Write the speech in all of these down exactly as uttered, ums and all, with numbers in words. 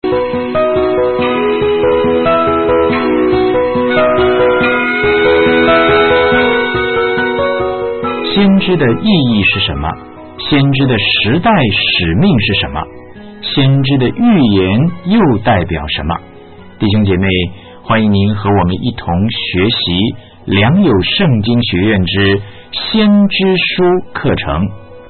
先知的意义是什么？先知的时代使命是什么？先知的预言又代表什么？弟兄姐妹，欢迎您和我们一同学习良友圣经学院之先知书课程。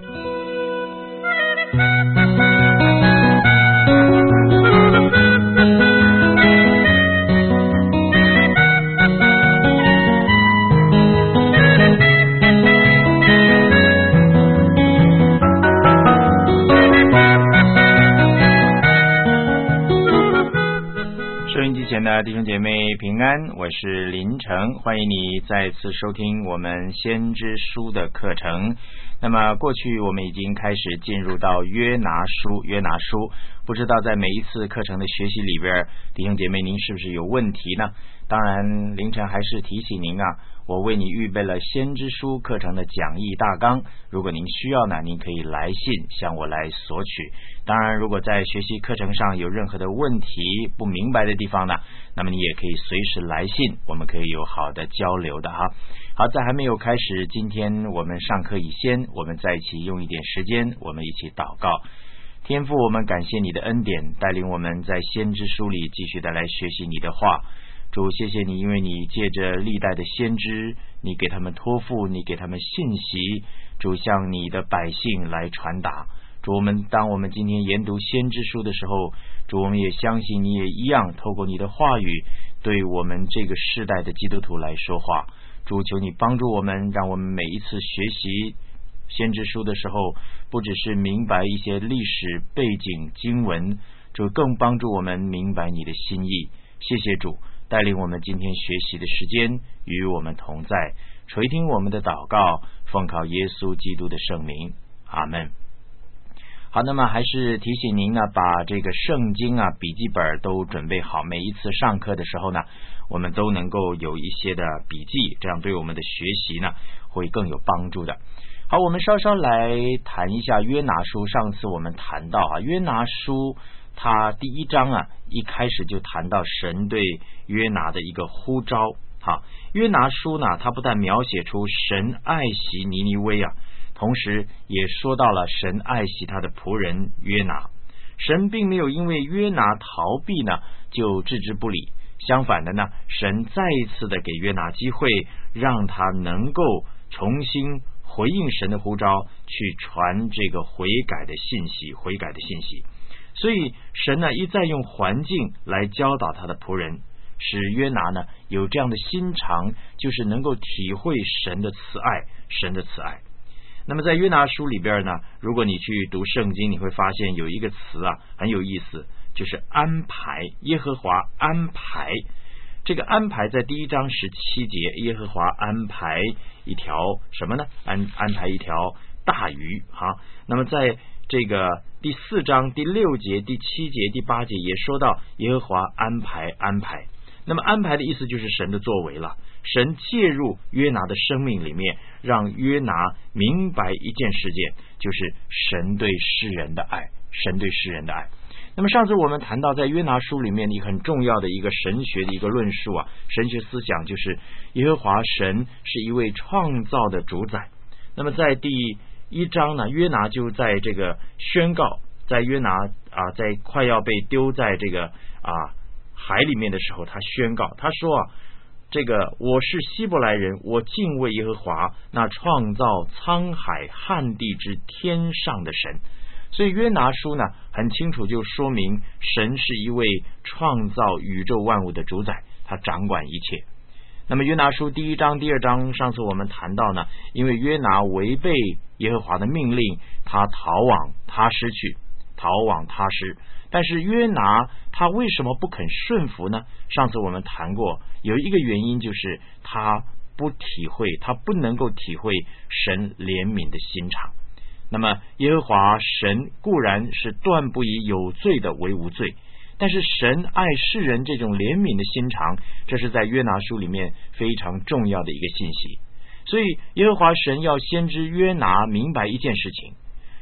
弟兄姐妹平安，我是林成，欢迎你再次收听我们先知书的课程。那么过去我们已经开始进入到约拿书，约拿书不知道在每一次课程的学习里边，弟兄姐妹您是不是有问题呢？当然凌晨还是提醒您啊，我为你预备了先知书课程的讲义大纲，如果您需要呢，您可以来信向我来索取。当然如果在学习课程上有任何的问题不明白的地方呢，那么你也可以随时来信，我们可以有好的交流的哈。好，在还没有开始今天我们上课以先，我们在一起用一点时间，我们一起祷告。天父，我们感谢你的恩典，带领我们在先知书里继续的来学习你的话。主，谢谢你，因为你借着历代的先知，你给他们托付，你给他们信息，主向你的百姓来传达。主，我们当我们今天研读先知书的时候，主，我们也相信你也一样透过你的话语对我们这个世代的基督徒来说话。主，求你帮助我们，让我们每一次学习先知书的时候，不只是明白一些历史背景经文，主更帮助我们明白你的心意。谢谢主带领我们今天学习的时间与我们同在，垂听我们的祷告，奉靠耶稣基督的圣名，阿们。好，那么还是提醒您呢，把这个圣经啊笔记本都准备好，每一次上课的时候呢，我们都能够有一些的笔记，这样对我们的学习呢会更有帮助的。好，我们稍稍来谈一下约拿书。上次我们谈到啊，约拿书他第一章啊一开始就谈到神对约拿的一个呼召。好，约拿书呢，他不但描写出神爱惜尼尼微啊，同时也说到了神爱惜他的仆人约拿。神并没有因为约拿逃避呢就置之不理，相反的呢，神再一次的给约拿机会，让他能够重新回应神的呼召，去传这个悔改的信息，悔改的信息。所以神呢一再用环境来教导他的仆人，使约拿呢有这样的心肠，就是能够体会神的慈爱，神的慈爱。那么在约拿书里边呢，如果你去读圣经，你会发现有一个词啊很有意思，就是安排。耶和华安排，这个安排在第一章十七节，耶和华安排一条什么呢？安安排一条大鱼哈。那么在这个第四章第六节、第七节、第八节也说到耶和华安排安排。那么安排的意思就是神的作为了，神介入约拿的生命里面，让约拿明白一件事件，就是神对世人的爱，神对世人的爱。那么上次我们谈到在约拿书里面一个很重要的一个神学的一个论述啊，神学思想就是耶和华神是一位创造的主宰。那么在第一章呢，约拿就在这个宣告，在约拿啊在快要被丢在这个啊海里面的时候，他宣告，他说啊，这个我是希伯来人，我敬畏耶和华，那创造沧海旱地之天上的神。所以约拿书呢很清楚就说明神是一位创造宇宙万物的主宰，他掌管一切。那么约拿书第一章第二章，上次我们谈到呢，因为约拿违背耶和华的命令，他逃往他施去，逃往他施。但是约拿他为什么不肯顺服呢？上次我们谈过，有一个原因就是他不体会，他不能够体会神怜悯的心肠。那么耶和华神固然是断不以有罪的为无罪，但是神爱世人这种怜悯的心肠，这是在约拿书里面非常重要的一个信息。所以耶和华神要先知约拿明白一件事情，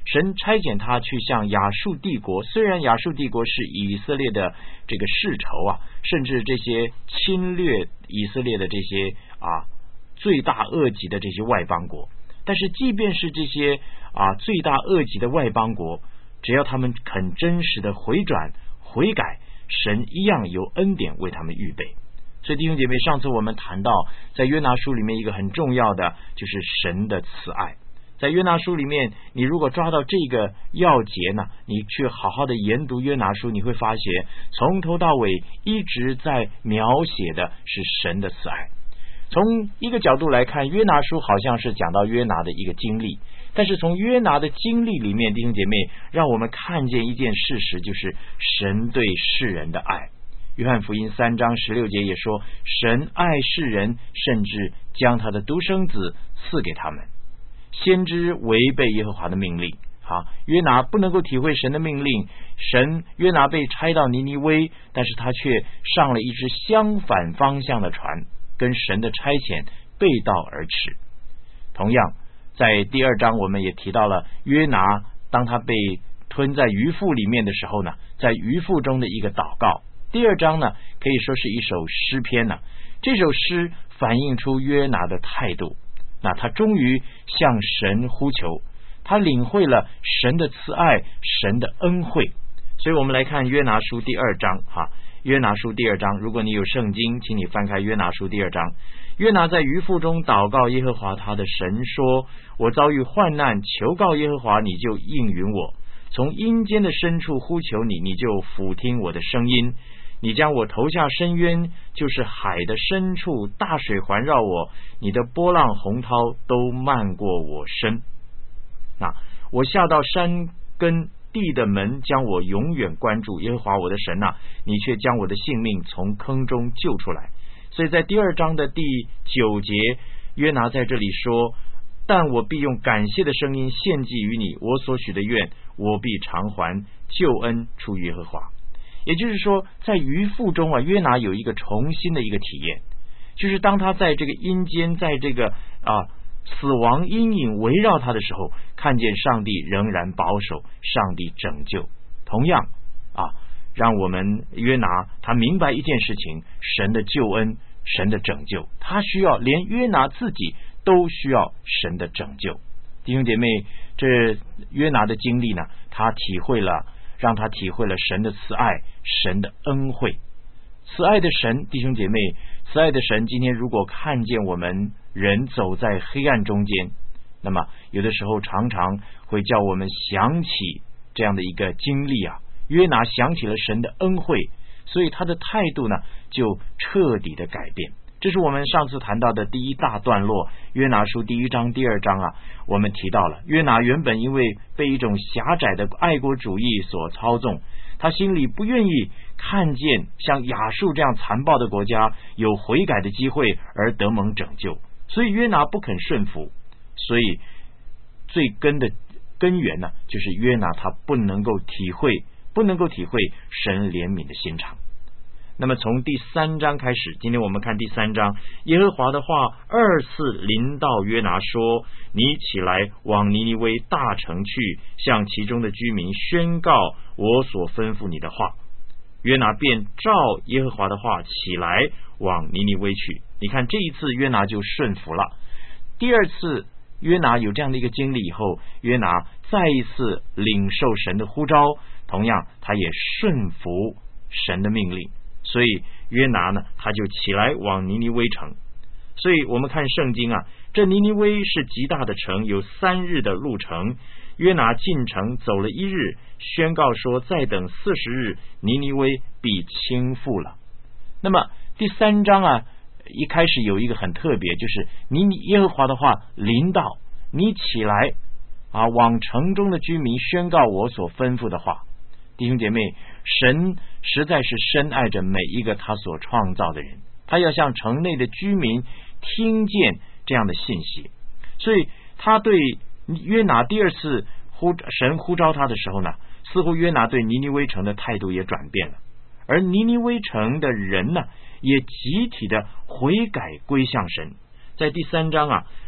神差遣他去向亚述帝国，虽然亚述帝国是以色列的这个世仇啊，甚至这些侵略以色列的这些啊罪大恶极的这些外邦国，但是即便是这些啊罪大恶极的外邦国，只要他们肯真实的回转悔改，神一样有恩典为他们预备。所以弟兄姐妹，上次我们谈到在约拿书里面一个很重要的就是神的慈爱。在约拿书里面，你如果抓到这个要节呢，你去好好的研读约拿书，你会发现从头到尾一直在描写的是神的慈爱。从一个角度来看，约拿书好像是讲到约拿的一个经历，但是从约拿的经历里面，弟兄姐妹，让我们看见一件事实，就是神对世人的爱。约翰福音三章十六节也说，神爱世人，甚至将他的独生子赐给他们。先知违背耶和华的命令，好，约拿不能够体会神的命令，神约拿被差到尼尼微，但是他却上了一只相反方向的船，跟神的差遣背道而驰。同样在第二章我们也提到了约拿当他被吞在鱼腹里面的时候呢，在鱼腹中的一个祷告。第二章呢可以说是一首诗篇呢，这首诗反映出约拿的态度，那他终于向神呼求，他领会了神的慈爱，神的恩惠。所以我们来看约拿书第二章哈，约拿书第二章，如果你有圣经，请你翻开约拿书第二章。约拿在鱼腹中祷告耶和华他的神说，我遭遇患难，求告耶和华，你就应允我，从阴间的深处呼求你，你就俯听我的声音。你将我投下深渊，就是海的深处，大水环绕我，你的波浪洪涛都漫过我身。那我下到山根地的门，将我永远关住。耶和华我的神啊，你却将我的性命从坑中救出来。所以在第二章的第九节，约拿在这里说，但我必用感谢的声音献祭于你，我所许的愿我必偿还，救恩出于耶和华。也就是说，在鱼腹中啊，约拿有一个重新的一个体验，就是当他在这个阴间，在这个啊死亡阴影围绕他的时候，看见上帝仍然保守，上帝拯救。同样啊，让我们约拿他明白一件事情，神的救恩，神的拯救，他需要，连约拿自己都需要神的拯救。弟兄姐妹，这约拿的经历呢，他体会了让他体会了神的慈爱，神的恩惠。慈爱的神，弟兄姐妹，慈爱的神今天如果看见我们人走在黑暗中间，那么有的时候常常会叫我们想起这样的一个经历啊。约拿想起了神的恩惠，所以他的态度呢就彻底的改变。这是我们上次谈到的第一大段落，约拿书第一章第二章啊，我们提到了约拿原本因为被一种狭窄的爱国主义所操纵，他心里不愿意看见像亚述这样残暴的国家有悔改的机会而得蒙拯救，所以约拿不肯顺服。所以最根的根源呢，就是约拿他不能够体会不能够体会神怜悯的心肠。那么从第三章开始，今天我们看第三章，耶和华的话二次临到约拿说，你起来往尼尼微大城去，向其中的居民宣告我所吩咐你的话。约拿便照耶和华的话起来往尼尼微去。你看这一次约拿就顺服了。第二次约拿有这样的一个经历以后，约拿再一次领受神的呼召，同样他也顺服神的命令。所以约拿呢，他就起来往尼尼微城。所以我们看圣经啊，这尼尼微是极大的城，有三日的路程。约拿进城走了一日，宣告说再等四十日，尼尼微必倾覆了。那么第三章啊，一开始有一个很特别，就是你耶和华的话临到你起来啊，往城中的居民宣告我所吩咐的话。弟兄姐妹，神实在是深爱着每一个他所创造的人，他要向城内的居民听见这样的信息。所以他对约拿第二次呼神呼召他的时候呢，似乎约拿对尼尼微城的态度也转变了，而尼尼微城的人呢，也集体的悔改归向神。在第三章啊，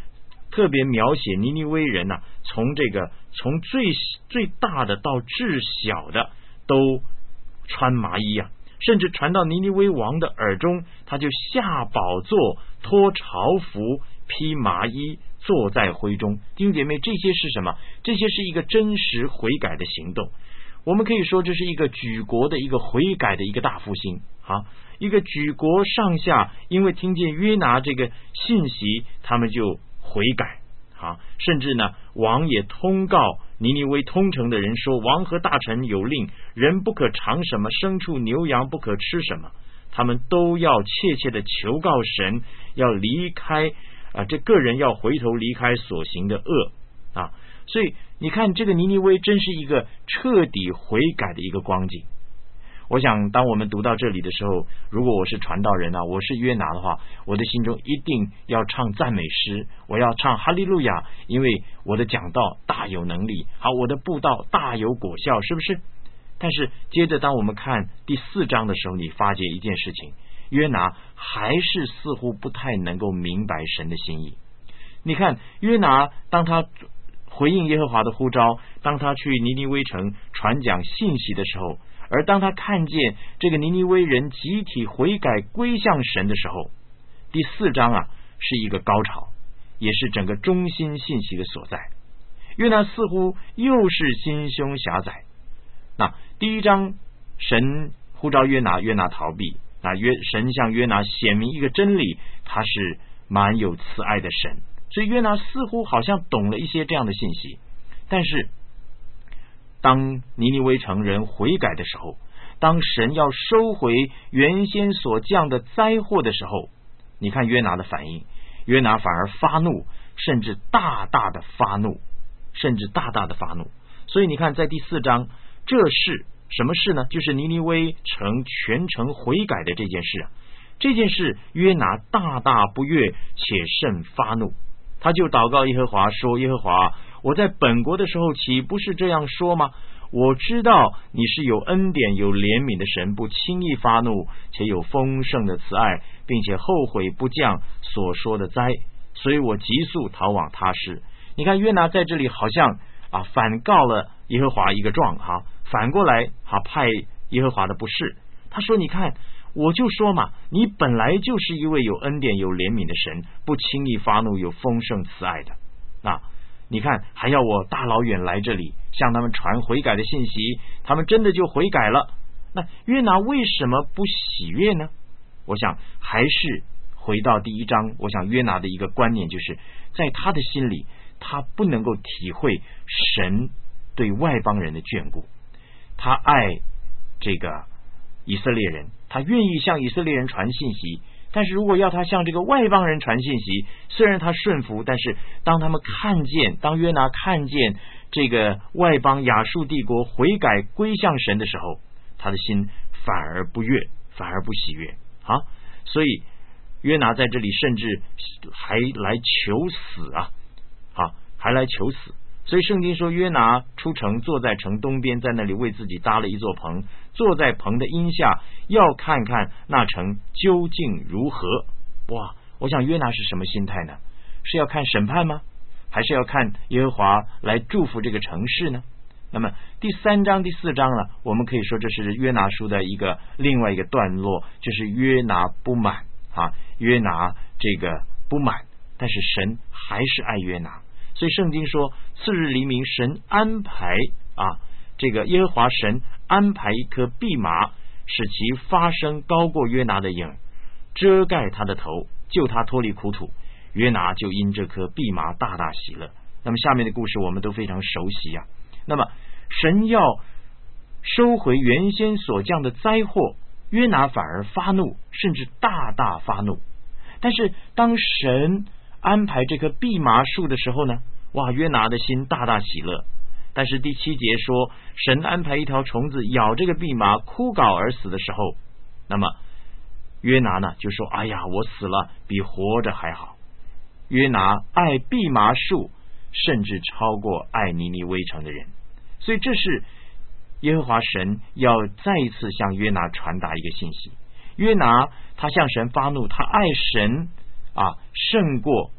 特别描写尼尼微人呐、啊，从这个从最最大的到至小的都穿麻衣啊，甚至传到尼尼微王的耳中，他就下宝座，脱朝服，披麻衣，坐在灰中。弟兄姐妹，这些是什么？这些是一个真实悔改的行动。我们可以说这是一个举国的一个悔改的一个大复兴啊！一个举国上下因为听见约拿这个信息，他们就悔改啊！甚至呢，王也通告尼尼微通城的人说，王和大臣有令，人不可尝什么，牲畜牛羊不可吃什么，他们都要切切的求告神，要离开啊，这个人要回头离开所行的恶啊！所以你看，这个尼尼微真是一个彻底悔改的一个光景。我想当我们读到这里的时候，如果我是传道人啊，我是约拿的话，我的心中一定要唱赞美诗，我要唱哈利路亚，因为我的讲道大有能力，好，我的布道大有果效，是不是？但是接着当我们看第四章的时候，你发觉一件事情，约拿还是似乎不太能够明白神的心意。你看约拿当他回应耶和华的呼召，当他去尼尼微城传讲信息的时候，而当他看见这个尼尼微人集体悔改归向神的时候，第四章啊是一个高潮，也是整个中心信息的所在。约拿似乎又是心胸狭窄。那第一章神呼召约拿，约拿逃避，那约神向约拿显明一个真理，他是蛮有慈爱的神，所以约拿似乎好像懂了一些这样的信息。但是当尼尼微城人悔改的时候，当神要收回原先所降的灾祸的时候，你看约拿的反应，约拿反而发怒，甚至大大的发怒，甚至大大的发怒。所以你看在第四章，这是什么事呢？就是尼尼微城全城悔改的这件事啊。这件事约拿大大不悦，且甚发怒，他就祷告耶和华说，耶和华，我在本国的时候岂不是这样说吗？我知道你是有恩典有怜悯的神，不轻易发怒，且有丰盛的慈爱，并且后悔不降所说的灾，所以我急速逃往他施。你看约拿在这里好像啊反告了耶和华一个状哈，反过来啊派耶和华的不是。他说你看，我就说嘛，你本来就是一位有恩典有怜悯的神，不轻易发怒，有丰盛慈爱的。那你看还要我大老远来这里向他们传悔改的信息，他们真的就悔改了。那约拿为什么不喜悦呢？我想还是回到第一章，我想约拿的一个观念就是在他的心里，他不能够体会神对外邦人的眷顾。他爱这个以色列人，他愿意向以色列人传信息，但是如果要他向这个外邦人传信息，虽然他顺服，但是当他们看见，当约拿看见这个外邦亚述帝国悔改归向神的时候，他的心反而不悦，反而不喜悦啊！所以约拿在这里甚至还来求死啊，啊，还来求死。所以圣经说，约拿出城，坐在城东边，在那里为自己搭了一座棚，坐在棚的荫下，要看看那城究竟如何。哇，我想约拿是什么心态呢？是要看审判吗？还是要看耶和华来祝福这个城市呢？那么第三章第四章呢，我们可以说这是约拿书的一个另外一个段落，就是约拿不满啊，约拿这个不满，但是神还是爱约拿。所以圣经说，次日黎明，神安排啊，这个耶和华神安排一颗蓖麻，使其发声高过约拿的影，遮盖他的头，救他脱离苦土。约拿就因这颗蓖麻大大喜乐。那么下面的故事我们都非常熟悉啊。那么神要收回原先所降的灾祸，约拿反而发怒，甚至大大发怒。但是当神安排这棵蓖麻树的时候呢，哇，约拿的心大大喜乐。但是第七节说，神安排一条虫子咬这个蓖麻，枯槁而死的时候，那么约拿呢就说，哎呀，我死了比活着还好。约拿爱蓖麻树甚至超过爱尼尼微城的人。所以这是耶和华神要再一次向约拿传达一个信息。约拿他向神发怒，他爱神啊胜过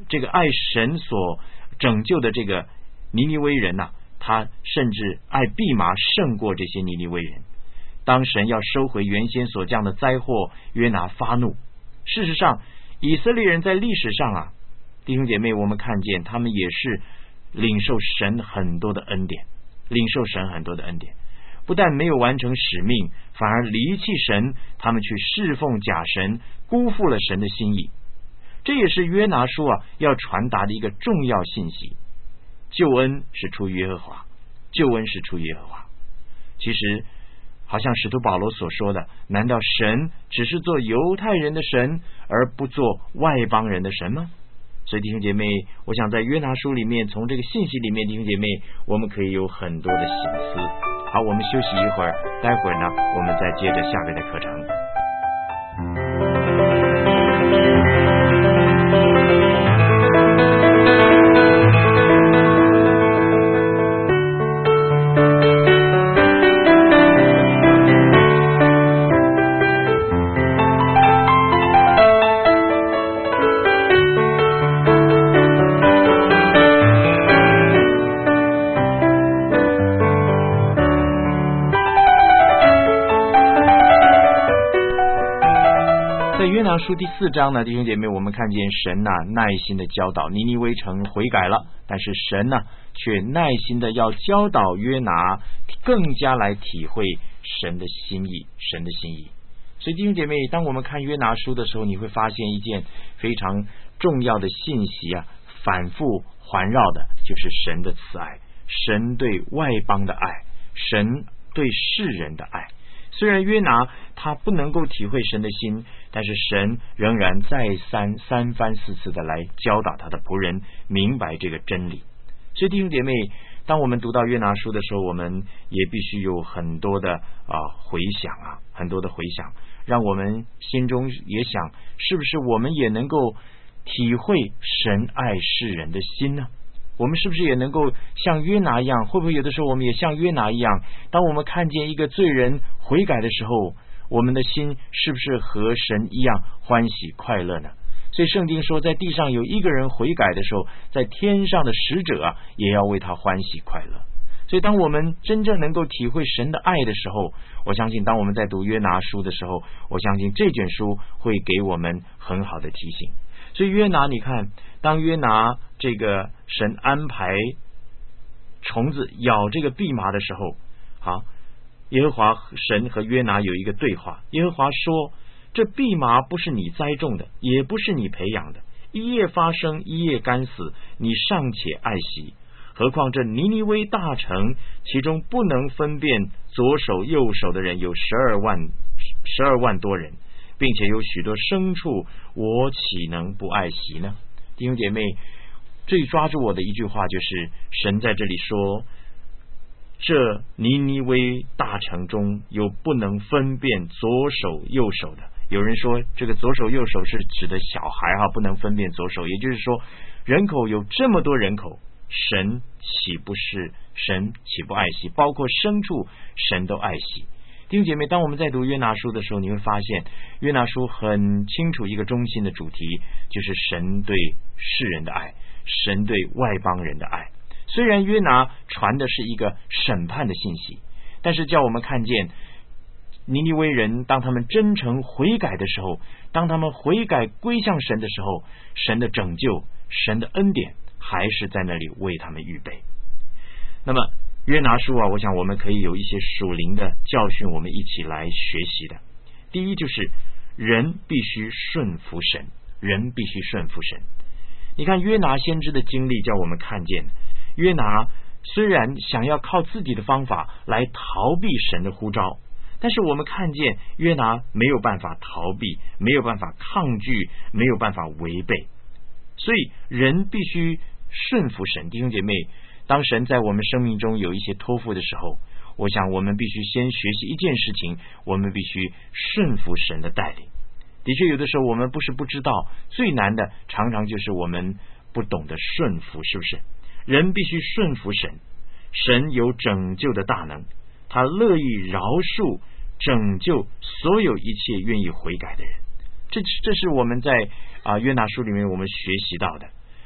这个爱神所拯救的这个尼尼微人呐、啊，他甚至爱蓖麻胜过这些尼尼微人。当神要收回原先所降的灾祸，约拿发怒。事实上，以色列人在历史上啊，弟兄姐妹，我们看见他们也是领受神很多的恩典，领受神很多的恩典，不但没有完成使命，反而离弃神，他们去侍奉假神，辜负了神的心意。这也是约拿书啊要传达的一个重要信息。救恩是出于耶和华，救恩是出于耶和华。其实好像使徒保罗所说的，难道神只是做犹太人的神，而不做外邦人的神吗？所以弟兄姐妹，我想在约拿书里面，从这个信息里面，弟兄姐妹，我们可以有很多的省思。好，我们休息一会儿，待会儿呢，我们再接着下边的课程。约拿书第四章呢，弟兄姐妹，我们看见神呐、啊、耐心的教导尼尼微城悔改了，但是神呢、啊、却耐心的要教导约拿更加来体会神的心意，神的心意。所以弟兄姐妹，当我们看约拿书的时候，你会发现一件非常重要的信息啊，反复环绕的就是神的慈爱，神对外邦的爱，神对世人的爱。虽然约拿他不能够体会神的心，但是神仍然再三三番四次的来教导他的仆人明白这个真理。所以弟兄姐妹，当我们读到约拿书的时候，我们也必须有很多的啊回想啊，很多的回想，让我们心中也想，是不是我们也能够体会神爱世人的心呢？我们是不是也能够像约拿一样？会不会有的时候我们也像约拿一样，当我们看见一个罪人悔改的时候，我们的心是不是和神一样欢喜快乐呢？所以圣经说，在地上有一个人悔改的时候，在天上的使者啊也要为他欢喜快乐。所以当我们真正能够体会神的爱的时候，我相信当我们在读约拿书的时候，我相信这卷书会给我们很好的提醒。所以约拿，你看，当约拿这个神安排虫子咬这个蓖麻的时候，好，耶和华神和约拿有一个对话。耶和华说，这蓖麻不是你栽种的，也不是你培养的，一夜发生，一夜干死，你尚且爱惜，何况这尼尼微大城，其中不能分辨左手右手的人有十二万十二万多人，并且有许多牲畜，我岂能不爱惜呢？弟兄姐妹，最抓住我的一句话就是，神在这里说，这尼尼微大城中有不能分辨左手右手的。有人说这个左手右手是指的小孩哈，不能分辨左手，也就是说人口有这么多人口，神岂不是神岂不爱惜？包括牲畜神都爱惜。弟兄姐妹，当我们在读约拿书的时候，你会发现约拿书很清楚一个中心的主题，就是神对世人的爱，神对外邦人的爱。虽然约拿传的是一个审判的信息，但是叫我们看见尼尼微人当他们真诚悔改的时候，当他们悔改归向神的时候，神的拯救，神的恩典还是在那里为他们预备。那么约拿书啊，我想我们可以有一些属灵的教训，我们一起来学习的。第一就是人必须顺服神，人必须顺服神。你看约拿先知的经历，叫我们看见约拿虽然想要靠自己的方法来逃避神的呼召，但是我们看见约拿没有办法逃避，没有办法抗拒，没有办法违背。所以人必须顺服神。弟兄姐妹，当神在我们生命中有一些托付的时候，我想我们必须先学习一件事情，我们必须顺服神的带领。的确有的时候我们不是不知道，最难的常常就是我们不懂得顺服，是不是？人必须顺服神，神有拯救的大能，他乐意饶恕拯救所有一切愿意悔改的人。这这是我们在啊约拿书里面我们学习到的。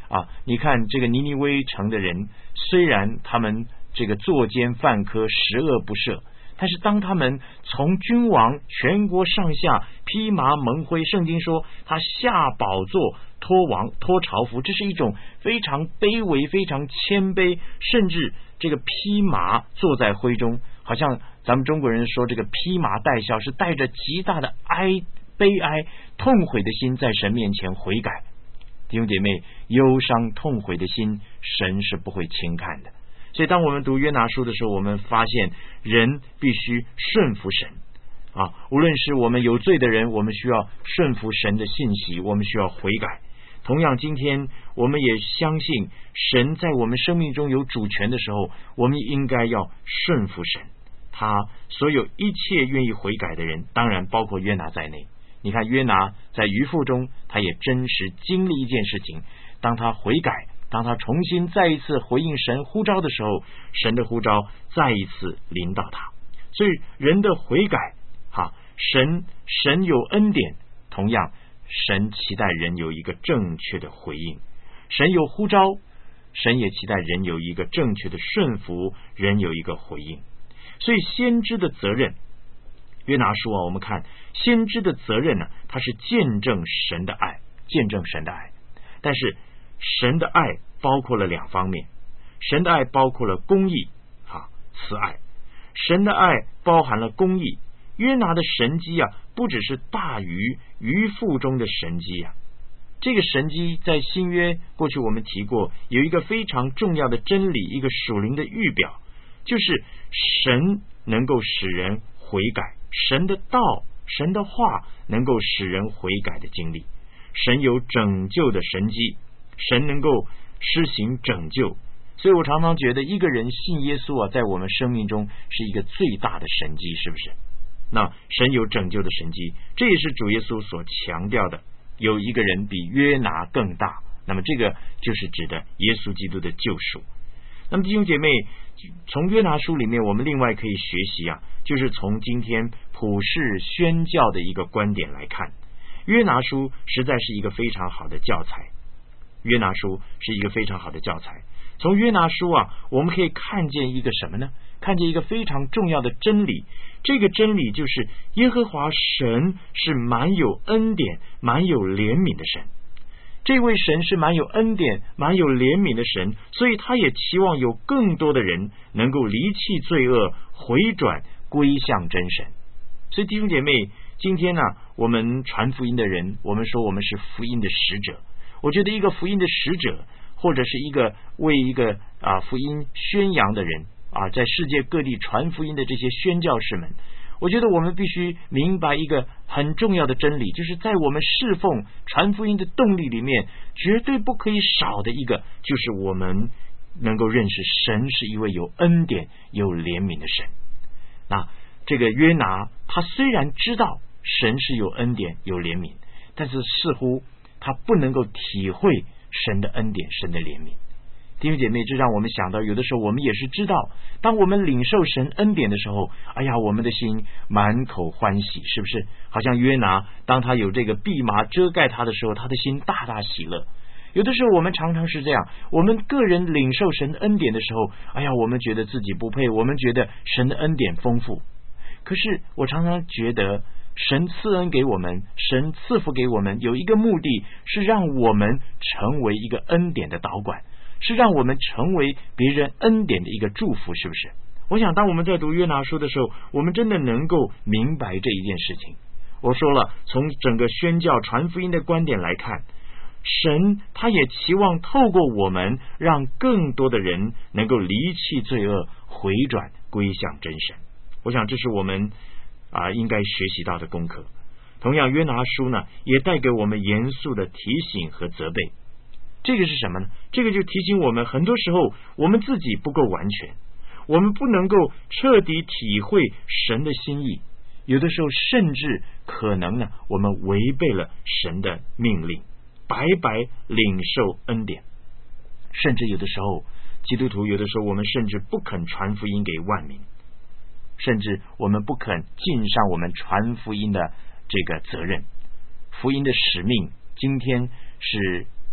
啊，你看这个尼尼微城的人，虽然他们这个作奸犯科，十恶不赦，但是当他们从君王全国上下披麻蒙灰，圣经说他下宝座脱王脱朝服，这是一种非常卑微非常谦卑，甚至这个披麻坐在灰中，好像咱们中国人说这个披麻戴孝，是带着极大的哀悲哀痛悔的心在神面前悔改。弟兄姐妹，忧伤痛悔的心神是不会轻看的。所以当我们读约拿书的时候，我们发现人必须顺服神啊，无论是我们有罪的人，我们需要顺服神的信息，我们需要悔改。同样今天我们也相信神在我们生命中有主权的时候，我们应该要顺服神。他所有一切愿意悔改的人，当然包括约拿在内。你看约拿在渔父中，他也真实经历一件事情，当他悔改，当他重新再一次回应神呼召的时候，神的呼召再一次临到他。所以人的悔改哈，神神有恩典，同样神期待人有一个正确的回应。神有呼召，神也期待人有一个正确的顺服，人有一个回应。所以先知的责任，约拿书啊，我们看先知的责任呢，他是见证神的爱，见证神的爱。但是神的爱包括了两方面，神的爱包括了公义啊，慈爱。神的爱包含了公义。约拿的神迹啊，不只是大于渔父中的神迹啊。这个神迹在新约过去我们提过，有一个非常重要的真理，一个属灵的预表，就是神能够使人悔改，神的道，神的话能够使人悔改的经历。神有拯救的神迹，神能够施行拯救。所以我常常觉得一个人信耶稣啊，在我们生命中是一个最大的神迹，是不是？那神有拯救的神迹，这也是主耶稣所强调的，有一个人比约拿更大，那么这个就是指的耶稣基督的救赎。那么弟兄姐妹，从约拿书里面我们另外可以学习啊，就是从今天普世宣教的一个观点来看，约拿书实在是一个非常好的教材。约拿书是一个非常好的教材。从约拿书啊，我们可以看见一个什么呢？看见一个非常重要的真理。这个真理就是耶和华神是满有恩典满有怜悯的神。这位神是满有恩典满有怜悯的神，所以他也期望有更多的人能够离弃罪恶，回转归向真神。所以弟兄姐妹，今天呢、啊，我们传福音的人，我们说我们是福音的使者。我觉得一个福音的使者，或者是一个为一个啊福音宣扬的人啊，在世界各地传福音的这些宣教士们，我觉得我们必须明白一个很重要的真理，就是在我们侍奉传福音的动力里面，绝对不可以少的一个，就是我们能够认识神是一位有恩典有怜悯的神。那这个约拿他虽然知道神是有恩典有怜悯，但是似乎他不能够体会神的恩典神的怜悯。弟兄姐妹，这让我们想到，有的时候我们也是知道，当我们领受神恩典的时候，哎呀，我们的心满口欢喜，是不是？好像约拿当他有这个蓖麻遮盖他的时候，他的心大大喜乐。有的时候我们常常是这样，我们个人领受神恩典的时候，哎呀，我们觉得自己不配，我们觉得神的恩典丰富。可是我常常觉得神赐恩给我们，神赐福给我们，有一个目的是让我们成为一个恩典的导管，是让我们成为别人恩典的一个祝福，是不是？我想当我们在读约拿书的时候，我们真的能够明白这一件事情。我说了，从整个宣教传福音的观点来看，神他也期望透过我们，让更多的人能够离弃罪恶，回转归向真神。我想这是我们啊应该学习到的功课。同样约拿书呢，也带给我们严肃的提醒和责备。这个是什么呢？这个就提醒我们，很多时候我们自己不够完全，我们不能够彻底体会神的心意，有的时候甚至可能呢，我们违背了神的命令，白白领受恩典。甚至有的时候基督徒有的时候我们甚至不肯传福音给万民，甚至我们不肯尽上我们传福音的这个责任。福音的使命今天是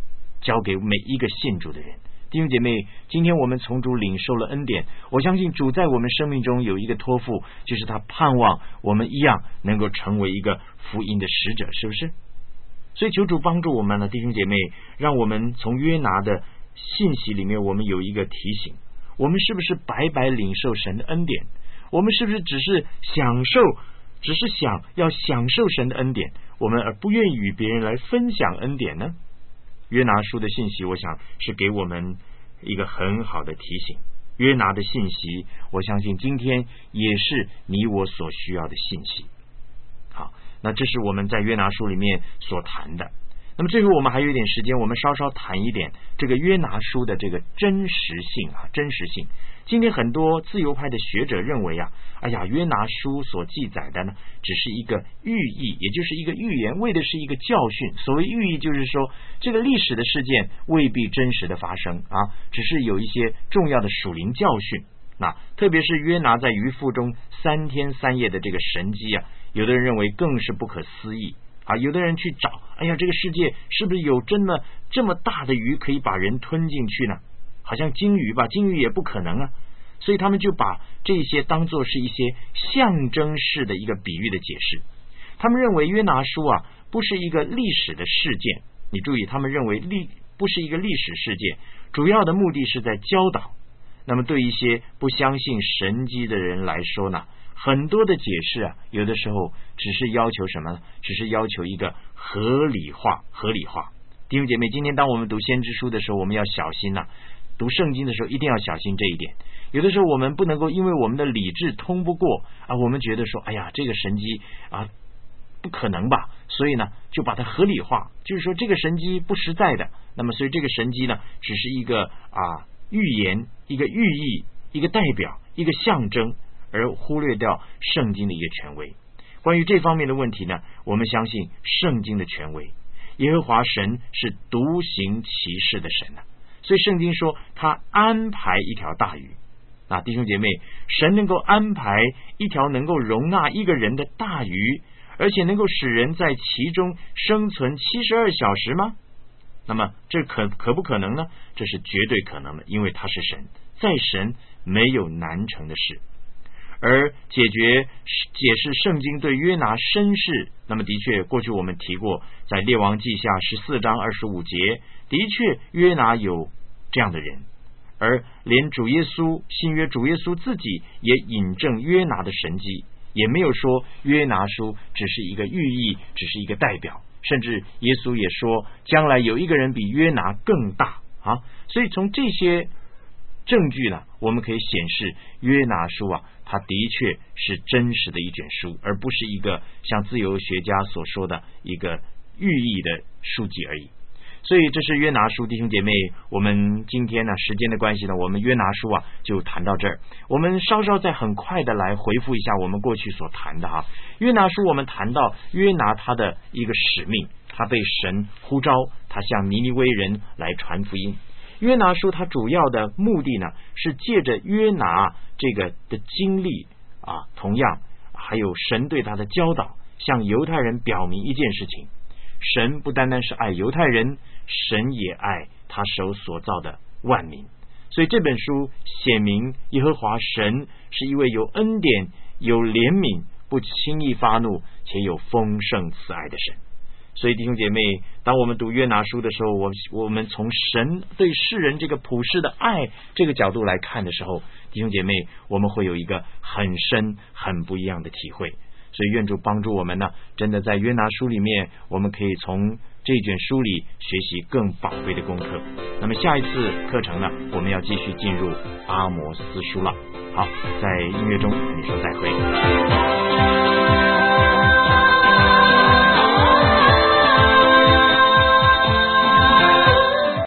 交给每一个信主的人。弟兄姐妹，今天我们从主领受了恩典，我相信主在我们生命中有一个托付，就是他盼望我们一样能够成为一个福音的使者，是不是？所以求主帮助我们呢，弟兄姐妹，让我们从约拿的信息里面，我们有一个提醒，我们是不是白白领受神的恩典？我们是不是只是享受，只是想要享受神的恩典，我们而不愿意与别人来分享恩典呢？约拿书的信息，我想是给我们一个很好的提醒。约拿的信息，我相信今天也是你我所需要的信息。好，那这是我们在约拿书里面所谈的。那么最后我们还有一点时间，我们稍稍谈一点这个约拿书的这个真实性啊，真实性。今天很多自由派的学者认为啊，哎呀，约拿书所记载的呢，只是一个寓意，也就是一个预言，为的是一个教训。所谓寓意，就是说这个历史的事件未必真实的发生啊，只是有一些重要的属灵教训。那特别是约拿在鱼腹中三天三夜的这个神迹啊，有的人认为更是不可思议啊，有的人去找，哎呀，这个世界是不是有真的这么大的鱼可以把人吞进去呢？好像鲸鱼吧，鲸鱼也不可能啊。所以他们就把这些当作是一些象征式的一个比喻的解释。他们认为约拿书啊不是一个历史的事件，你注意，他们认为历不是一个历史事件，主要的目的是在教导。那么对一些不相信神迹的人来说呢，很多的解释啊，有的时候只是要求什么呢？只是要求一个合理化，合理化。弟兄姐妹，今天当我们读先知书的时候，我们要小心啊，读圣经的时候一定要小心这一点。有的时候我们不能够因为我们的理智通不过啊，我们觉得说，哎呀，这个神迹啊不可能吧，所以呢就把它合理化，就是说这个神迹不实在的。那么所以这个神迹呢，只是一个啊预言，一个寓意，一个代表，一个象征，而忽略掉圣经的一个权威。关于这方面的问题呢，我们相信圣经的权威，耶和华神是独行其事的神啊，所以圣经说他安排一条大鱼。啊，弟兄姐妹，神能够安排一条能够容纳一个人的大鱼，而且能够使人在其中生存七十二小时吗？那么这可可不可能呢？这是绝对可能的，因为他是神，在神没有难成的事。而解决解释圣经对约拿身世，那么的确过去我们提过，在列王记下十四章二十五节，的确约拿有这样的人。而连主耶稣，新约主耶稣自己也引证约拿的神迹，也没有说约拿书只是一个寓意，只是一个代表，甚至耶稣也说将来有一个人比约拿更大啊！所以从这些证据呢，我们可以显示约拿书啊，它的确是真实的一卷书，而不是一个像自由学家所说的一个寓意的书籍而已。所以这是约拿书，弟兄姐妹，我们今天呢时间的关系呢，我们约拿书啊就谈到这儿。我们稍稍再很快的来回复一下我们过去所谈的哈。约拿书我们谈到约拿他的一个使命，他被神呼召，他向尼尼微人来传福音。约拿书它主要的目的呢，是借着约拿这个的经历啊，同样还有神对他的教导，向犹太人表明一件事情：神不单单是爱犹太人，神也爱他手所造的万民。所以这本书显明耶和华神是一位有恩典、有怜悯、不轻易发怒且有丰盛慈爱的神。所以弟兄姐妹，当我们读约拿书的时候，我我们从神对世人这个普世的爱这个角度来看的时候，弟兄姐妹，我们会有一个很深很不一样的体会。所以愿主帮助我们呢，真的在约拿书里面，我们可以从这卷书里学习更宝贵的功课。那么下一次课程呢，我们要继续进入阿摩司书了。好，在音乐中跟你说再会。